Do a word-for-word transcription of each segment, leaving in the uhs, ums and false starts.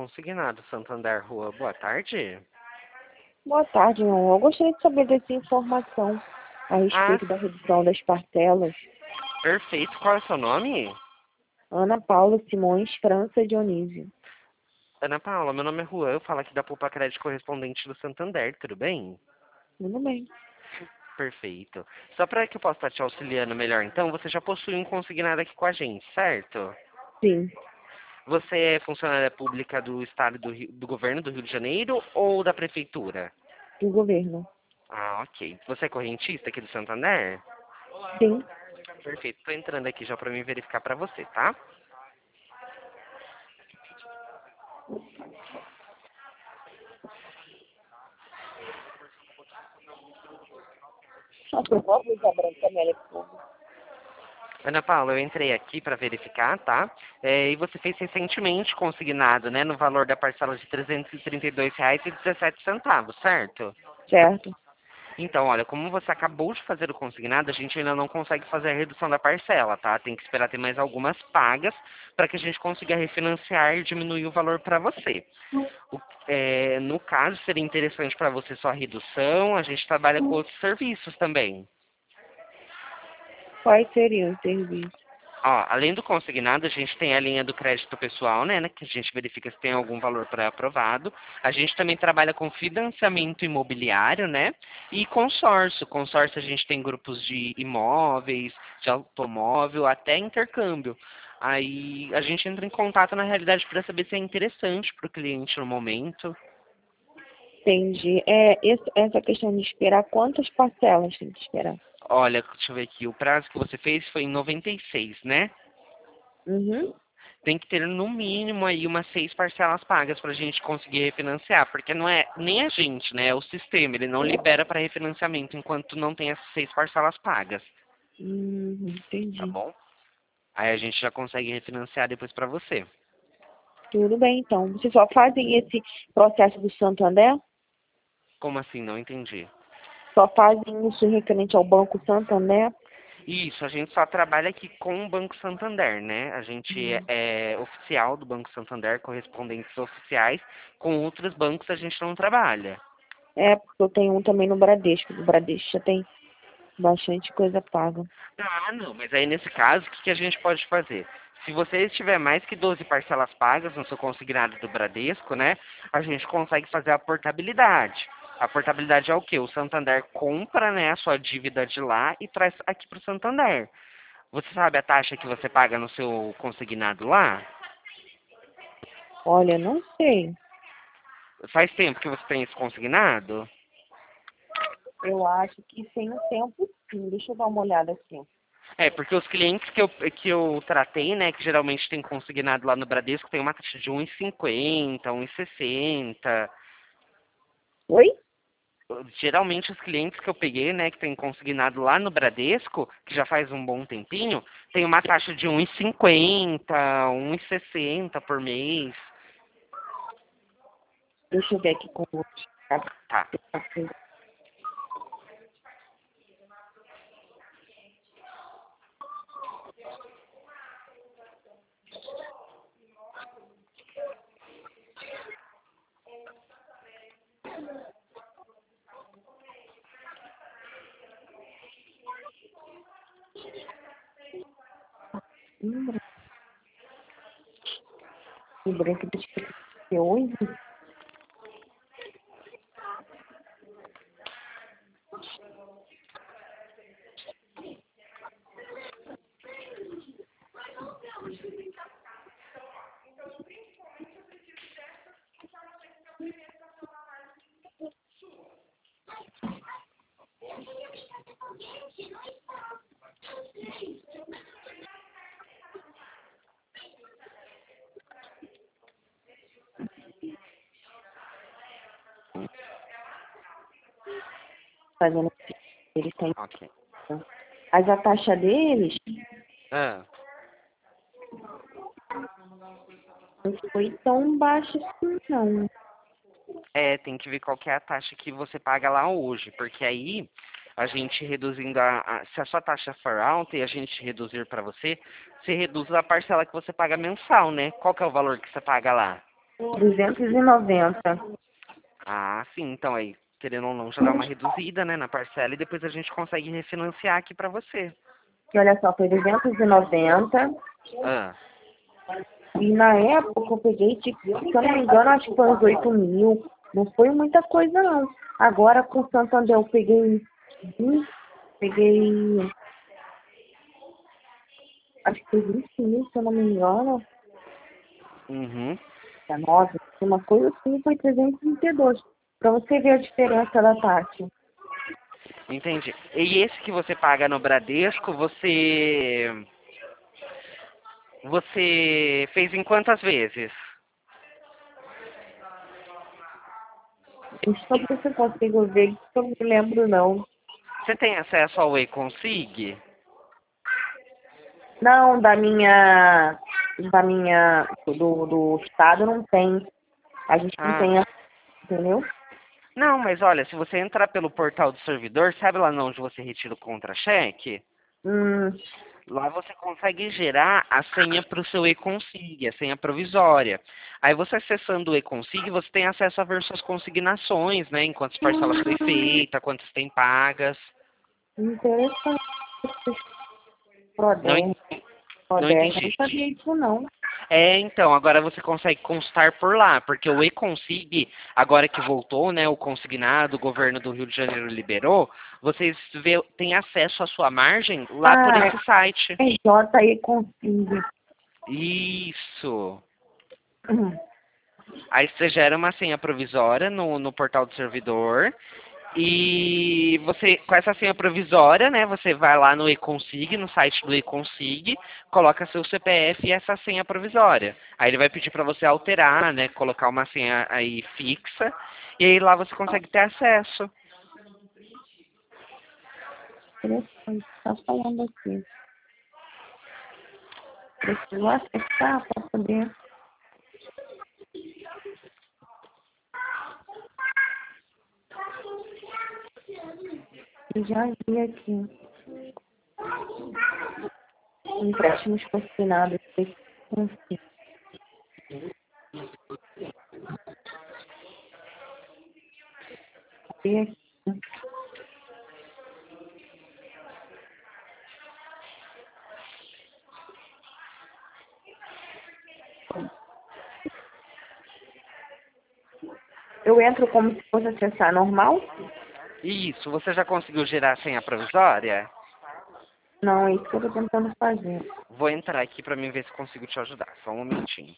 consignado Santander Rua. Boa tarde. Boa tarde, meu amor. Eu gostaria de saber dessa informação a Ah, respeito da redução das parcelas. perfeito. Qual é o seu nome? Ana Paula Simões França Dionísio. Ana Paula, meu nome é Juan, eu falo aqui da Poupa Crédito Correspondente do Santander, tudo bem? Tudo bem. Perfeito. Só para que eu possa estar te auxiliando melhor, então, você já possui um consignado aqui com a gente, certo? Sim, Você é funcionária pública do Estado do, Rio, do Governo do Rio de Janeiro ou da Prefeitura? do governo. Ah, ok. Você é correntista aqui do Santander? Sim. Perfeito. Estou entrando aqui já para me verificar para você, tá? Só por favor, blusa branca, Amélia, por favor. Ana Paula, eu entrei aqui para verificar, tá? É, e você fez recentemente consignado, né, no valor da parcela de trezentos e trinta e dois reais e dezessete centavos, certo? Certo. Então, olha, como você acabou de fazer o consignado, a gente ainda não consegue fazer a redução da parcela, tá? Tem que esperar ter mais algumas pagas para que a gente consiga refinanciar e diminuir o valor para você. O- é, no caso, seria interessante para você só a redução, a gente trabalha com outros serviços também. Quais seriam os serviços? Ó, além do consignado, a gente tem a linha do crédito pessoal, né, né, que a gente verifica se tem algum valor pré-aprovado. A gente também trabalha com financiamento imobiliário, né, e consórcio. Consórcio a gente tem grupos de imóveis, de automóvel, até intercâmbio. Aí a gente entra em contato na realidade para saber se é interessante para o cliente no momento. Entendi. É, esse- essa questão de esperar, quantas parcelas tem que esperar? Olha, deixa eu ver aqui, o prazo que você fez foi em noventa e seis, né? Uhum. Tem que ter no mínimo aí umas seis parcelas pagas para a gente conseguir refinanciar, porque não é nem a gente, né? É o sistema, ele não libera para refinanciamento enquanto não tem essas seis parcelas pagas, Hum, tá entendi. bom? Aí a gente já consegue refinanciar depois para você. Tudo bem, então. Vocês só fazem esse processo do Santander? Como assim? Não entendi. Só fazem isso referente ao Banco Santander? Isso, a gente só trabalha aqui com o Banco Santander, né? A gente Hum. é oficial do Banco Santander, correspondentes oficiais. Com outros bancos a gente não trabalha. É, porque eu tenho um também no Bradesco. No Bradesco já tem bastante coisa paga. Ah, não, mas aí nesse caso, o que que a gente pode fazer? Se você tiver mais que doze parcelas pagas no seu consignado do Bradesco, né, a gente consegue fazer a portabilidade. A portabilidade é o quê? O Santander compra, né, a sua dívida de lá e traz aqui para o Santander. Você sabe a taxa que você paga no seu consignado lá? Olha, não sei. Faz tempo que você tem esse consignado? Eu acho que tem um tempo sim. Deixa eu dar uma olhada aqui. É, porque os clientes que eu, que eu tratei, né, que geralmente tem consignado lá no Bradesco, tem uma taxa de um e cinquenta, um e sessenta. Oi? Geralmente os clientes que eu peguei, né, que tem consignado lá no Bradesco, que já faz um bom tempinho, tem uma taxa de um e cinquenta, um e sessenta por mês. Deixa eu ver aqui como. Tá. Hum, branco de onze. Fazendo. Eles têm. Ok. Mas a taxa deles Ah, não foi tão baixa assim, não. é, tem que ver qual que é a taxa que você paga lá hoje, porque aí a gente reduzindo a, a- se a sua taxa for alta e a gente reduzir para você, você reduz a parcela que você paga mensal, né? Qual que é o valor que você paga lá? Duzentos e noventa. Ah, sim, então aí, querendo ou não, já dá uma reduzida, né, na parcela e depois a gente consegue refinanciar aqui pra você. Que olha só, foi duzentos e noventa. Ah, E na época eu peguei, tipo, se eu não me engano, acho que foi uns oito mil. Não foi muita coisa, não. Agora com o Santander eu peguei vinte, peguei, acho que foi vinte mil, se eu não me engano. uhum, dezenove, uma coisa assim, foi trezentos e trinta e dois. Pra você ver a diferença da taxa. entendi. E esse que você paga no Bradesco, você... Você fez em quantas vezes? Deixa eu ver se eu consigo ver, que eu não me lembro, não. Você tem acesso ao eConsig? Não, da minha, da minha, do, do estado não tem. A gente não Ah, tem, entendeu? não, mas olha, se você entrar pelo portal do servidor, sabe lá onde você retira o contra-cheque? Hum, Lá você consegue gerar a senha para o seu eConsig, a senha provisória. Aí você acessando o eConsig, você tem acesso a ver suas consignações, né? Em quantas parcelas foi feita, quantas tem pagas. interessante. Não, en- Prodé, não Prodé, não entendi. sabia disso, não. É, então, agora você consegue constar por lá, porque o eConsig, agora que voltou, né, o consignado, o governo do Rio de Janeiro liberou, vocês vê, têm acesso à sua margem lá por Ah, esse site. é J e consigo. Isso. Hum. Aí você gera uma senha provisória no, no portal do servidor e você, com essa senha provisória, né, você vai lá no eConsig, no site do eConsig, coloca seu C P F e essa senha provisória. Aí ele vai pedir para você alterar, né, colocar uma senha aí fixa e aí lá você consegue ter acesso. Interessante, tá falando aqui. Preciso acessar para poder. Eu já vi aqui. Empréstimos consignados. Confio. Vi aqui. Eu entro como se fosse acessar normal? Isso, você já conseguiu gerar a senha provisória? Não, é isso que eu tô tentando fazer. Vou entrar aqui para mim ver se consigo te ajudar. Só um momentinho.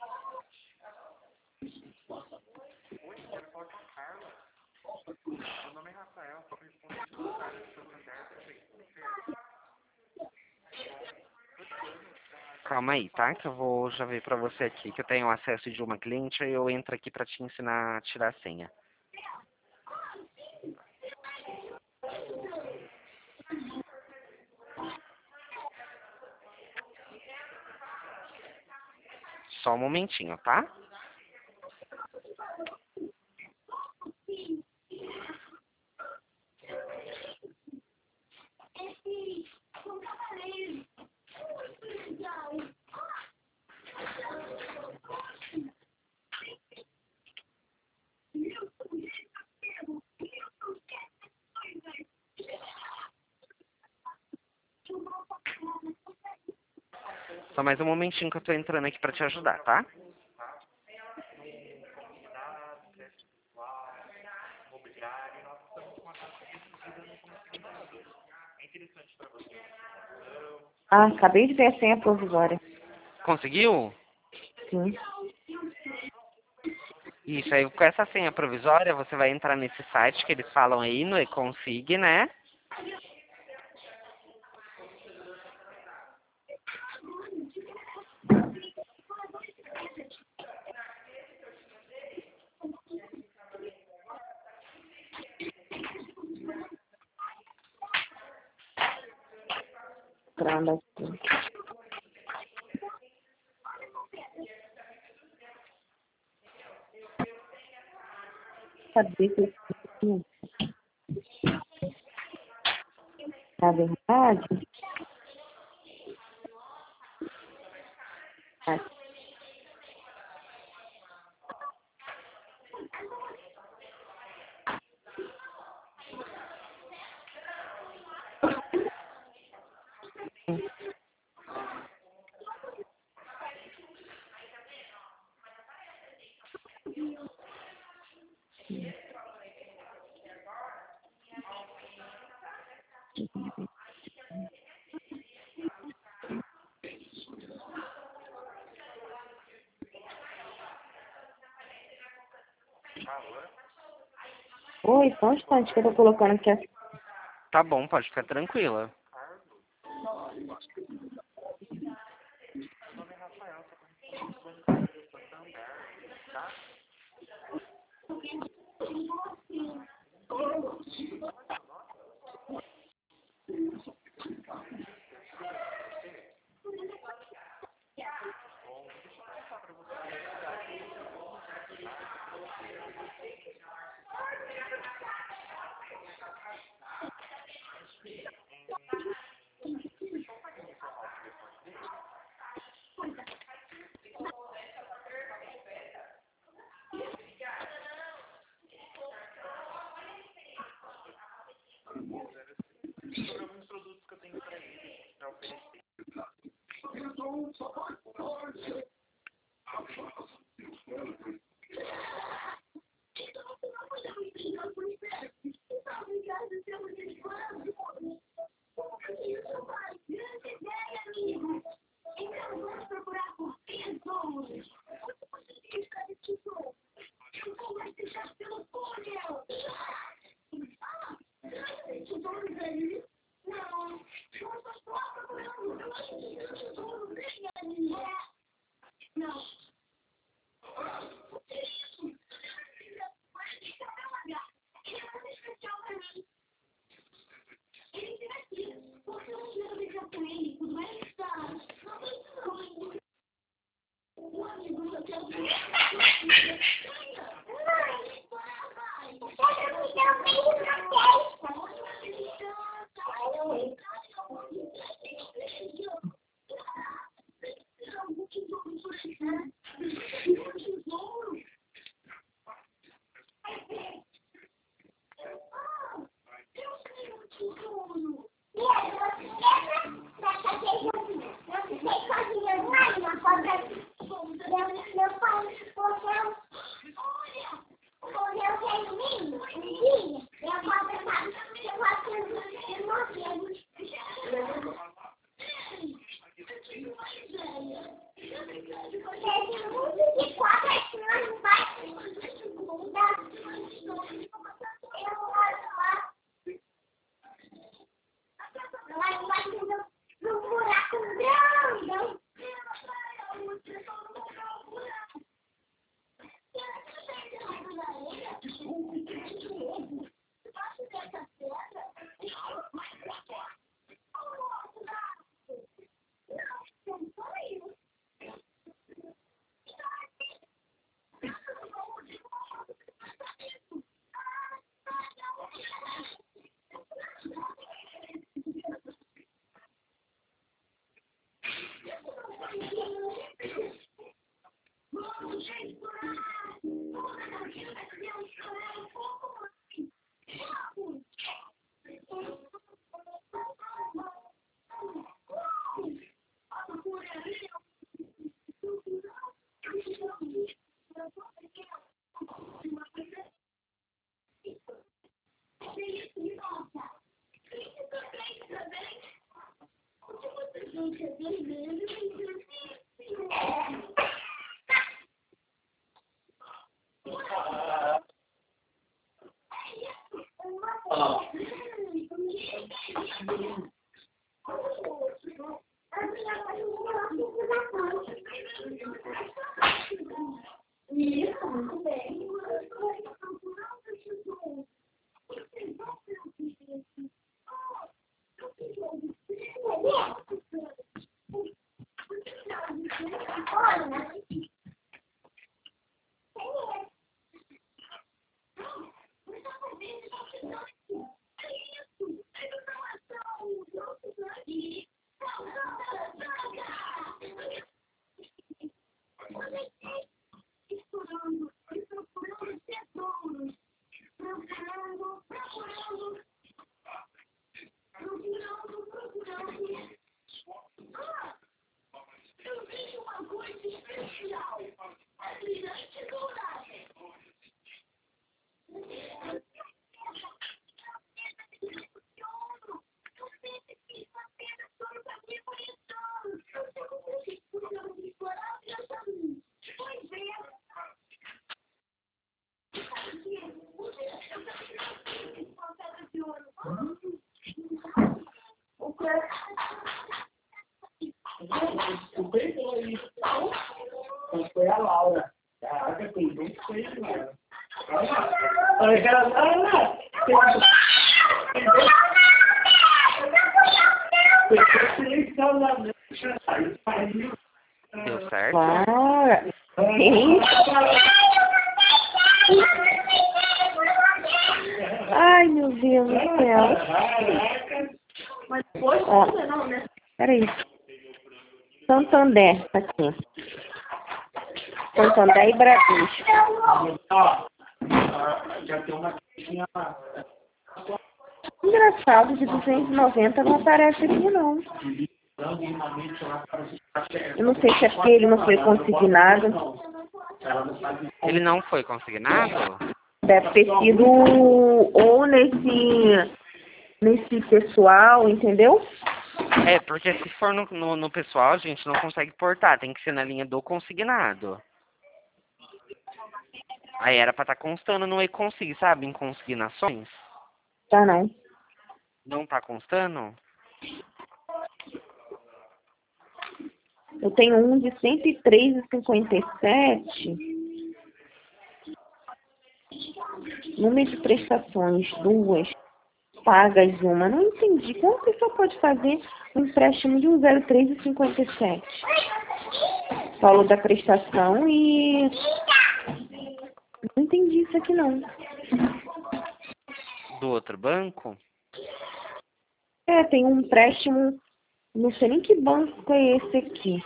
Calma aí, tá? Que eu vou já ver pra você aqui, que eu tenho acesso de uma cliente, aí eu entro aqui pra te ensinar a tirar a senha. Só um momentinho, tá? Só mais um momentinho que eu tô entrando aqui pra te ajudar, tá? Ah, acabei de ver a senha provisória. Conseguiu? Sim. Isso, aí com essa senha provisória você vai entrar nesse site que eles falam aí, no eConsig, né? Entrando aqui. Sabia que eu tinha. Na verdade, Oi, só um instante que eu tô colocando aqui. a- Tá bom, pode ficar tranquila. foi a Laura. Caraca, tem vinte e seis anos. Olha, cara, não, não. Deu certo? Laura. Sim. Ai, meu Deus do céu. Ó, peraí. Santander, tá aqui. Santander e Bradesco. Engraçado, de duzentos e noventa não aparece aqui, não. Eu não sei se é porque ele não foi consignado. Ele não foi consignado? Deve ter sido ou nesse, nesse pessoal, entendeu? É, porque se for no, no, no pessoal, a gente não consegue portar. Tem que ser na linha do consignado. Aí era pra estar constando no e-consig, sabe? Em consignações. Tá, não. Não tá constando? Eu tenho um de cento e três e cinquenta e sete. Número de prestações, duas. Pagas, uma. Não entendi. Como a pessoa pode fazer um empréstimo de um zero três e cinquenta e sete? Falou da prestação e... Não entendi isso aqui, não. Do outro banco? É, tem um empréstimo... Não sei nem que banco é esse aqui.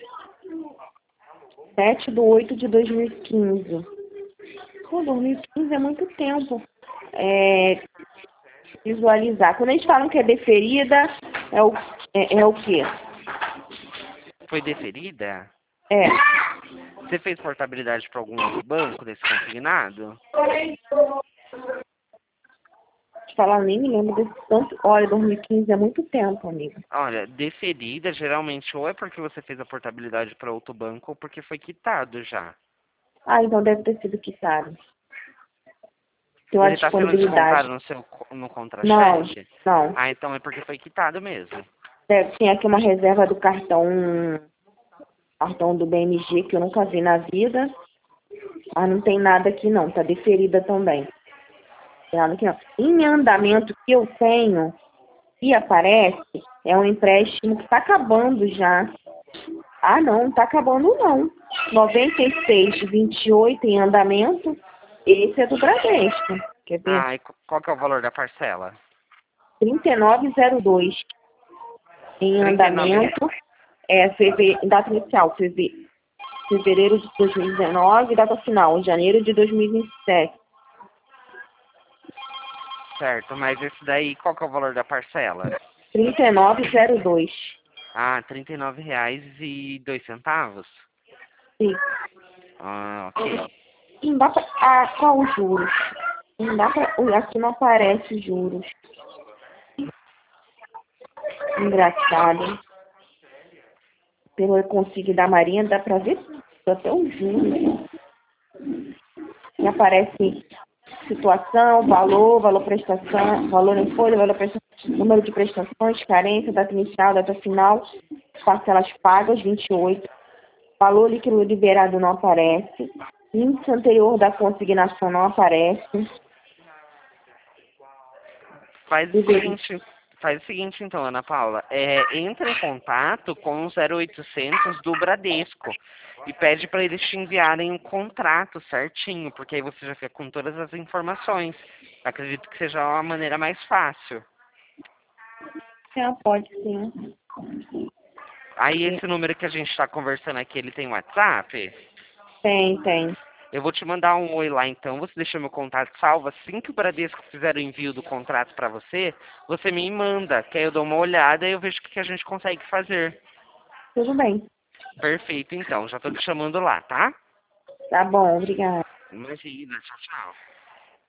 sete de oito de dois mil e quinze. Pô, dois mil e quinze é muito tempo. É... Visualizar. Quando eles falam que é deferida, é o, é, é o quê? Foi deferida? É. Você fez portabilidade para algum outro banco desse consignado? Falar, nem me lembro desse tanto. Olha, dois mil e quinze é muito tempo, amigo. Olha, deferida geralmente ou é porque você fez a portabilidade para outro banco ou porque foi quitado já. Ah, então deve ter sido quitado. Tem uma Ele está sendo descontado disponibilidade. no seu co- no Não, contra-cheque? não. Ah, então é porque foi quitado mesmo. Deve, tem aqui uma reserva do cartão, cartão do B M G que eu nunca vi na vida. Mas não tem nada aqui não, tá deferida também. Tem nada aqui não. Em andamento que eu tenho, que aparece, é um empréstimo que tá acabando já. Ah, não, não tá acabando não. noventa e seis, vinte e oito em andamento. Esse é do Bradesco. Quer ver? Ah, e qu- qual que é o valor da parcela? trinta e nove zero dois. Em trinta e nove andamento. É feve... data inicial, feve... fevereiro de dois mil e dezenove, data final, janeiro de dois mil e vinte e sete. Certo, mas esse daí, qual que é o valor da parcela? trinta e nove zero dois. Ah, trinta e nove reais e dois centavos? Sim. Ah, ok. Não dá pra... Ah, qual os juros? Não dá pra... Aqui não aparece os juros. Engraçado. Pelo e-consig da Marinha dá pra ver até os juros. E aparece situação, valor, valor prestação, valor em folha, valor prestação, número de prestações, carência, data inicial, data final, parcelas pagas, vinte e oito. Valor líquido liberado não aparece. Índice anterior da consignação não aparece. Faz o seguinte, faz o seguinte então, Ana Paula. É, entra em contato com o zero oitocentos do Bradesco e pede para eles te enviarem um contrato certinho, porque aí você já fica com todas as informações. Acredito que seja uma maneira mais fácil. É, pode sim. Aí esse número que a gente está conversando aqui, ele tem WhatsApp? Tem, tem. Eu vou te mandar um oi lá então, você deixa meu contato salvo. Assim que o Bradesco fizer o envio do contrato para você, você me manda, que aí eu dou uma olhada e eu vejo o que a gente consegue fazer. Tudo bem. Perfeito, então. Já tô te chamando lá, tá? Tá bom, obrigada. Imagina, tchau, tchau.